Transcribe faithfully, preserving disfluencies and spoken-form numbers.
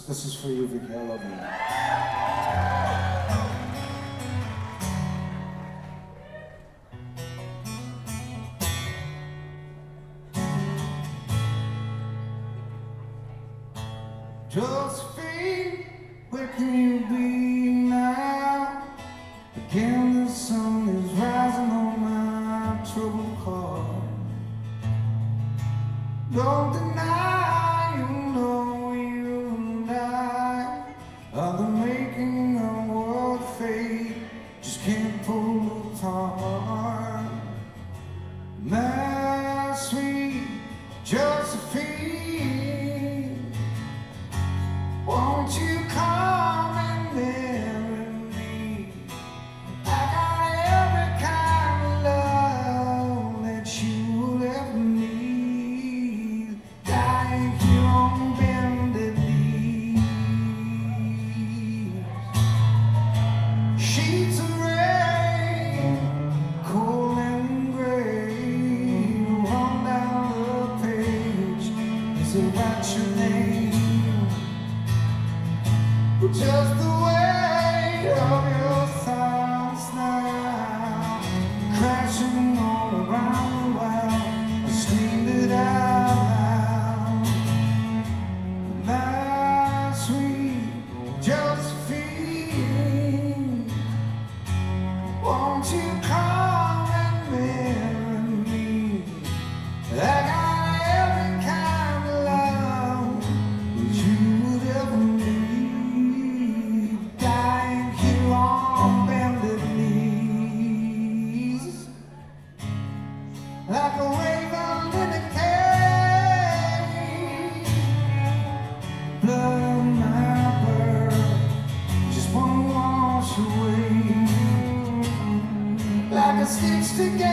This is for you, Vicky. I love you. Josephine, where can you be now? Again, the sun is rising on my troubled heart. Don't deny, you know you and I are the making of what fate just can't pull apart. My sweet Josephine, won't you come and marry me? I got every kind of love that you will ever need, dying here on bended knees. Sheets of rain, cold and gray, run down the page as I write your name. Just the weight of your thoughts now, crashing all around the world, I screamed it out loud. My sweet Josephine, won't you come and marry me? I got every kind of love that you would ever need. Like a raven in a cage, blood on my bird just won't wash away. Like a stitch together